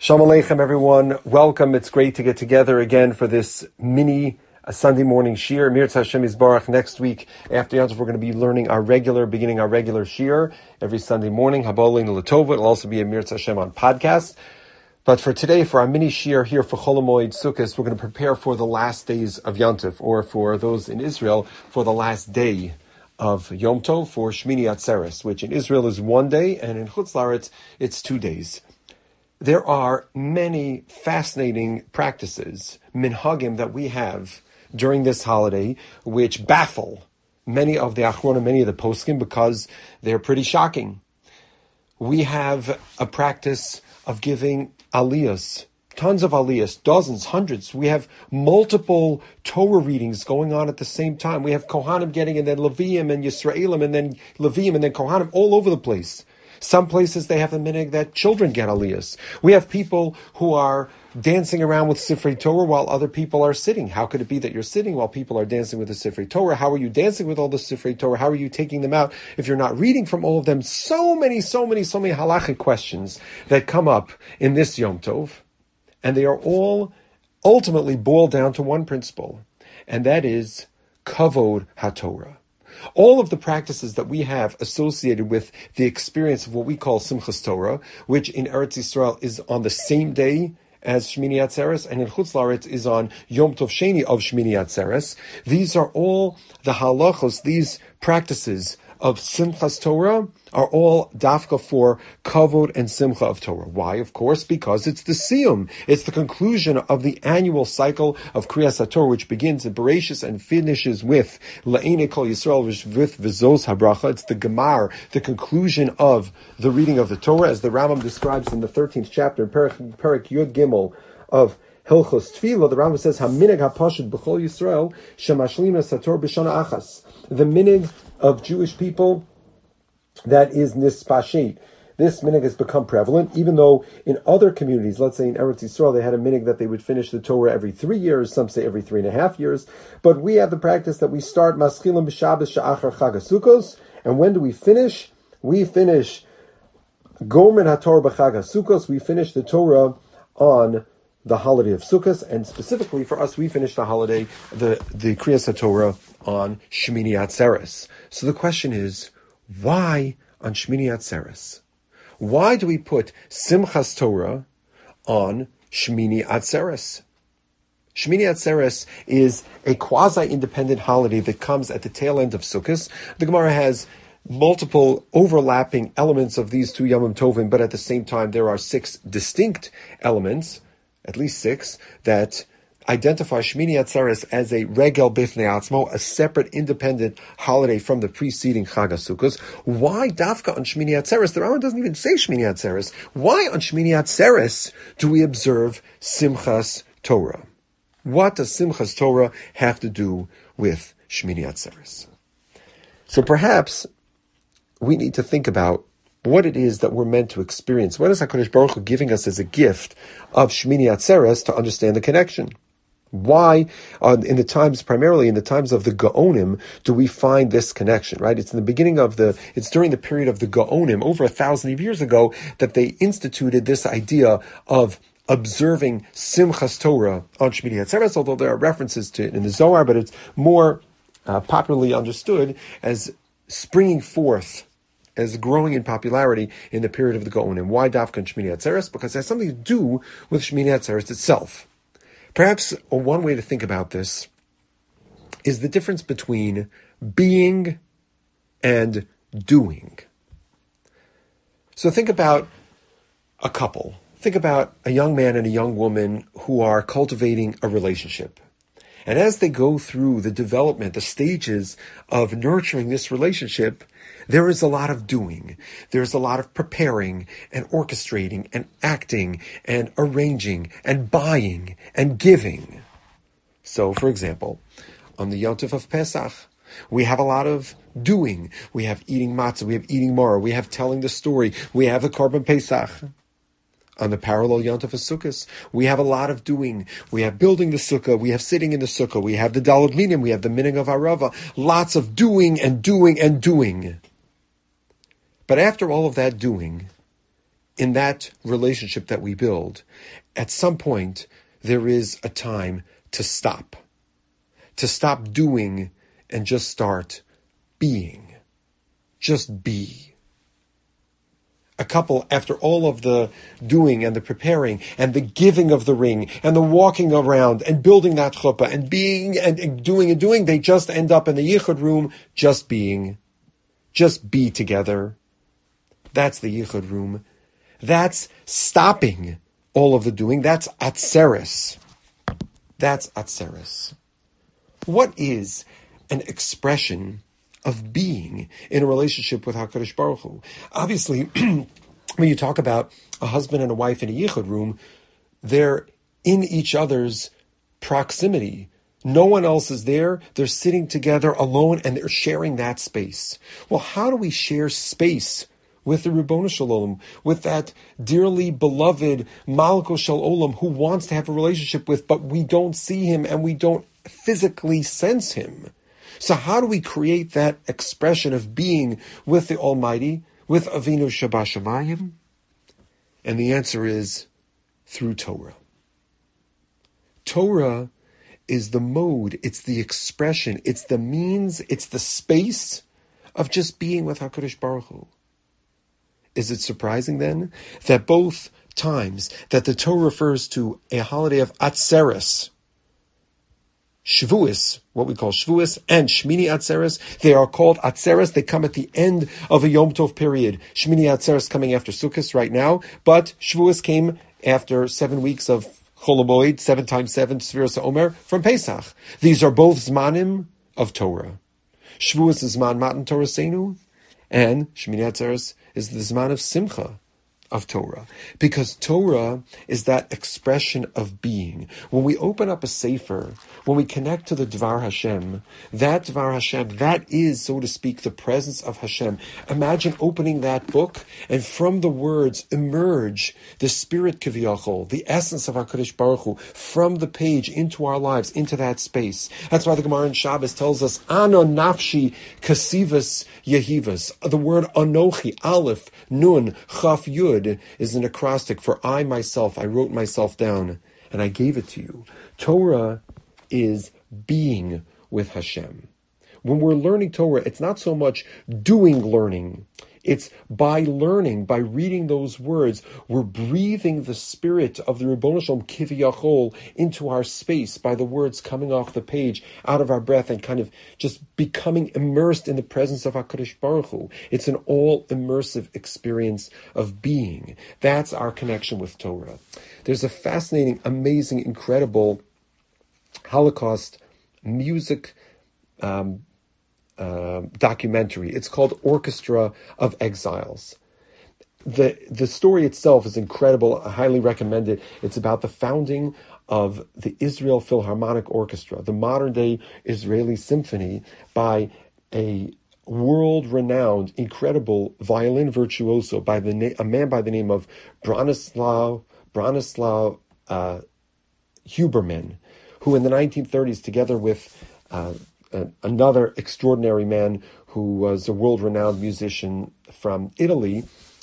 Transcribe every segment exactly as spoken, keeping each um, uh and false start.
Shalom Aleichem, everyone. Welcome. It's great to get together again for this mini uh, Sunday morning shir. Mirz Hashem Yisbarach. Next week, after Yom Tov, we're going to be learning our regular, beginning our regular shir every Sunday morning. Habolin Latova. It'll also be a Mirz Hashem on podcast. But for today, for our mini shir here for Chol Hamoed Sukkos, we're going to prepare for the last days of Yom Tov, or for those in Israel, for the last day of Yom Tov, for Shmini Atzeres, which in Israel is one day, and in Chutz La'aretz, it's two days. There are many fascinating practices, minhagim, that we have during this holiday, which baffle many of the achronim, many of the poskim, because they're pretty shocking. We have a practice of giving aliyahs, tons of aliyahs, dozens, hundreds. We have multiple Torah readings going on at the same time. We have Kohanim getting, and then Leviim and Yisraelim, and then Leviim, and then Kohanim all over the place. Some places they have the minhag that children get aliyahs. We have people who are dancing around with Sifrei Torah while other people are sitting. How could it be that you're sitting while people are dancing with the Sifrei Torah? How are you dancing with all the Sifrei Torah? How are you taking them out if you're not reading from all of them? So many, so many, so many halachic questions that come up in this Yom Tov. And they are all ultimately boiled down to one principle, and that is Kavod HaTorah. All of the practices that we have associated with the experience of what we call Simchas Torah, which in Eretz Yisrael is on the same day as Shmini Atzeres, and in Chutz La'aretz is on Yom Tov Sheni of Shmini Atzeres. These are all the halachos, these practices of Simchas Torah are all dafka for kavod and simcha of Torah. Why? Of course, because it's the siyum. It's the conclusion of the annual cycle of Kriyas HaTorah, which begins in Bereshis and finishes with La'inei Kol Yisrael with Vizos HaBracha. It's the Gemar, the conclusion of the reading of the Torah, as the Rambam describes in the thirteenth chapter, in Perek, Perek Yud Gimel of Hilchos Tefillah. The Rambam says, "Hamineg hapashut b'chol Yisrael shemashlim sator b'shana achas." The minhag of Jewish people that is nispashit. This minhag has become prevalent, even though in other communities, let's say in Eretz Yisrael, they had a minhag that they would finish the Torah every three years, some say every three and a half years. But we have the practice that we start maschilim b'Shabbos she'achar Chag HaSukkos, and when do we finish? We finish Gomer HaTorah b'Chag HaSukkos. We finish the Torah on the holiday of Sukkot, and specifically for us, we finish the holiday, the, the Kriyas HaTorah, on Shmini Atzeres. So the question is, why on Shmini Atzeres? Why do we put Simchas Torah on Shmini Atzeres? Shmini Atzeres is a quasi-independent holiday that comes at the tail end of Sukkot. The Gemara has multiple overlapping elements of these two Yom Tovim, but at the same time, there are six distinct elements, at least six, that identify Shmini Atzeres as a regel bifnei atzmo, a separate, independent holiday from the preceding Chag HaSukkos. Why dafka on Shmini Atzeres? The Rambam doesn't even say Shmini Atzeres. Why on Shmini Atzeres do we observe Simchas Torah? What does Simchas Torah have to do with Shmini Atzeres? So perhaps we need to think about what it is that we're meant to experience. What is HaKadosh Baruch Hu giving us as a gift of Shmini Atzeres to understand the connection? Why, uh, in the times, primarily in the times of the Gaonim, do we find this connection, right? It's in the beginning of the, it's during the period of the Gaonim, over a thousand years ago, that they instituted this idea of observing Simchas Torah on Shmini Atzeres, although there are references to it in the Zohar, but it's more uh, popularly understood as springing forth, as growing in popularity in the period of the Gaonim. Why dafka on Shmini Atzeres? Because it has something to do with Shmini Atzeres itself. Perhaps one way to think about this is the difference between being and doing. So think about a couple. Think about a young man and a young woman who are cultivating a relationship. And as they go through the development, the stages of nurturing this relationship, there is a lot of doing. There's a lot of preparing and orchestrating and acting and arranging and buying and giving. So, for example, on the Yom Tov of Pesach, we have a lot of doing. We have eating matzah, we have eating maror, we have telling the story, we have the Korban Pesach. On the parallel Yom Tov of Sukkos, we have a lot of doing. We have building the sukkah, we have sitting in the sukkah, we have the daled minim, we have the minhag of Arava. Lots of doing and doing and doing. But after all of that doing, in that relationship that we build, at some point, there is a time to stop. To stop doing and just start being. Just be. A couple, after all of the doing and the preparing and the giving of the ring and the walking around and building that chuppah and being and, and doing and doing, they just end up in the yichud room just being. Just be together. That's the yichud room. That's stopping all of the doing. That's atzeres. That's atzeres. What is an expression of being in a relationship with HaKadosh Baruch Hu? Obviously, when you talk about a husband and a wife in a yichud room, they're in each other's proximity. No one else is there. They're sitting together alone and they're sharing that space. Well, how do we share space with the Ribbono Shel Olam, with that dearly beloved Malko Shel Olam who wants to have a relationship with, but we don't see him and we don't physically sense him? So how do we create that expression of being with the Almighty, with Avinu Shabashamayim? And the answer is through Torah. Torah is the mode, it's the expression, it's the means, it's the space of just being with HaKadosh Baruch Hu. Is it surprising then that both times that the Torah refers to a holiday of Atzeres, Shavuos, what we call Shavuos, and Shmini Atzeres, they are called Atzeres. They come at the end of a Yom Tov period. Shmini Atzeres coming after Sukkot right now, but Shavuos came after seven weeks of Chol HaMoed, seven times seven, Sfiras HaOmer, from Pesach. These are both Zmanim of Torah. Shavuos is Zman Matan Torah Seinu, and Shmini Atzeres is the Zman of Simcha of Torah, because Torah is that expression of being. When we open up a Sefer, when we connect to the Dvar Hashem, that Dvar Hashem, that is, so to speak, the presence of Hashem. Imagine opening that book and from the words emerge the spirit Kiviyachol, the essence of HaKadosh Baruch Hu, from the page into our lives, into that space. That's why the Gemara in Shabbos tells us, Ano nafshi kasivas yehivas. The word Anochi, Aleph, Nun, Chaf, Yud, is an acrostic for I myself, I wrote myself down and I gave it to you. Torah is being with Hashem. When we're learning Torah, it's not so much doing learning. It's by learning, by reading those words, we're breathing the spirit of the Ribbono Shel Olam Kiviyachol into our space by the words coming off the page, out of our breath, and kind of just becoming immersed in the presence of HaKadosh Baruch Hu. It's an all-immersive experience of being. That's our connection with Torah. There's a fascinating, amazing, incredible Holocaust music um Uh, documentary. It's called Orchestra of Exiles. The the story itself is incredible. I highly recommend it. It's about the founding of the Israel Philharmonic Orchestra, the modern-day Israeli symphony, by a world-renowned, incredible violin virtuoso, by the na- a man by the name of Bronislaw Bronislaw uh, Huberman, who in the nineteen thirties, together with uh, another extraordinary man who was a world-renowned musician from Italy,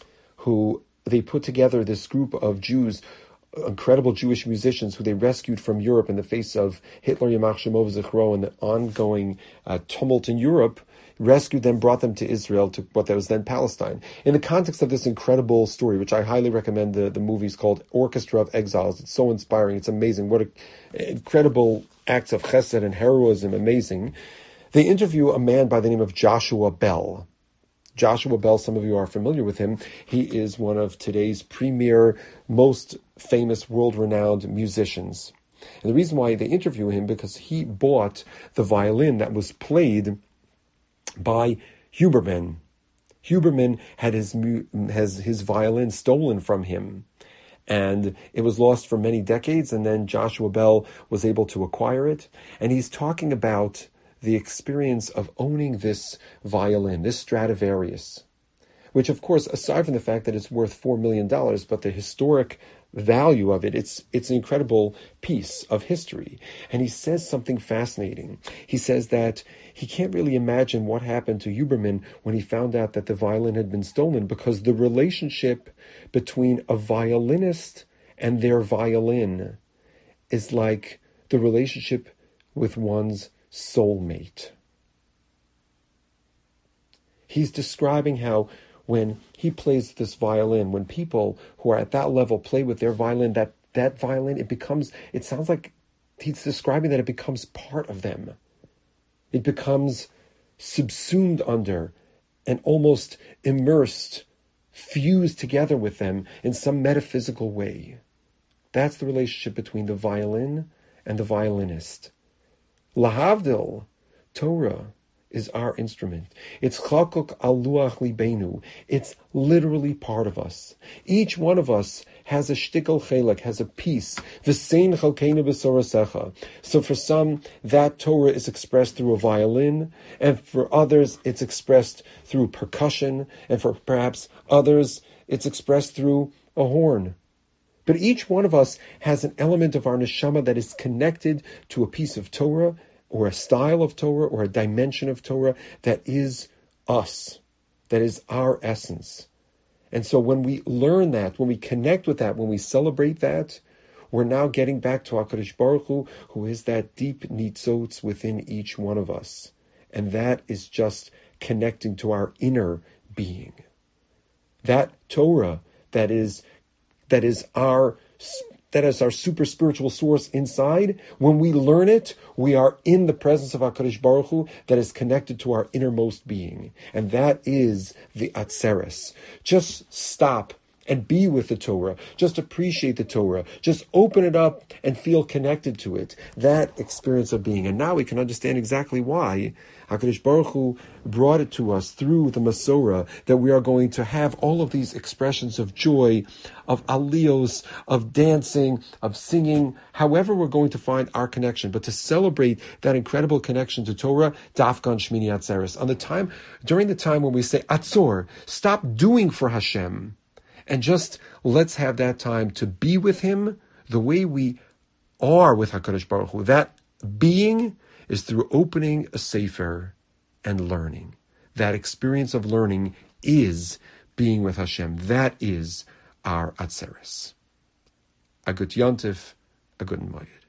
who they put together this group of Jews, incredible Jewish musicians who they rescued from Europe in the face of Hitler, Yamach Shemov Zichro, and the ongoing uh, tumult in Europe, rescued them, brought them to Israel, to what that was then Palestine. In the context of this incredible story, which I highly recommend, the, the movie is called Orchestra of Exiles. It's so inspiring. It's amazing. What a, incredible acts of chesed and heroism, amazing. They interview a man by the name of Joshua Bell. Joshua Bell, some of you are familiar with him. He is one of today's premier, most famous, world-renowned musicians. And the reason why they interview him, because he bought the violin that was played by Huberman. Huberman had his has his violin stolen from him, and it was lost for many decades, and then Joshua Bell was able to acquire it. And he's talking about the experience of owning this violin, this Stradivarius, which, of course, aside from the fact that it's worth four million dollars, but the historic value of it. It's it's an incredible piece of history. And he says something fascinating. He says that he can't really imagine what happened to Huberman when he found out that the violin had been stolen, because the relationship between a violinist and their violin is like the relationship with one's soulmate. He's describing how when he plays this violin, when people who are at that level play with their violin, that, that violin, it becomes, it sounds like he's describing that it becomes part of them. It becomes subsumed under and almost immersed, fused together with them in some metaphysical way. That's the relationship between the violin and the violinist. Lahavdil, Torah, is our instrument. It's chakok al luach libenu. It's literally part of us. Each one of us has a shtickle chelek, has a piece. V'sein chalkeinu b'sorasecha. So for some, that Torah is expressed through a violin, and for others, it's expressed through percussion, and for perhaps others, it's expressed through a horn. But each one of us has an element of our neshama that is connected to a piece of Torah, or a style of Torah, or a dimension of Torah that is us, that is our essence. And so when we learn that, when we connect with that, when we celebrate that, we're now getting back to HaKadosh Baruch Hu, who is that deep nitzotz within each one of us. And that is just connecting to our inner being. That Torah that is, that is our That is our super spiritual source inside. When we learn it, we are in the presence of HaKadosh Baruch Hu that is connected to our innermost being. And that is the Atzeres. Just stop and be with the Torah. Just appreciate the Torah. Just open it up and feel connected to it. That experience of being. And now we can understand exactly why HaKadosh Baruch Hu brought it to us through the Masorah, that we are going to have all of these expressions of joy, of aliyos, of dancing, of singing, however we're going to find our connection. But to celebrate that incredible connection to Torah, Dafkan Shmini Atzeres. On the time, during the time when we say Atzor, stop doing for Hashem, and just let's have that time to be with Him the way we are with HaKadosh Baruch Hu. That being is through opening a sefer and learning. That experience of learning is being with Hashem. That is our Atzeres. A good Yontif, a good Moed.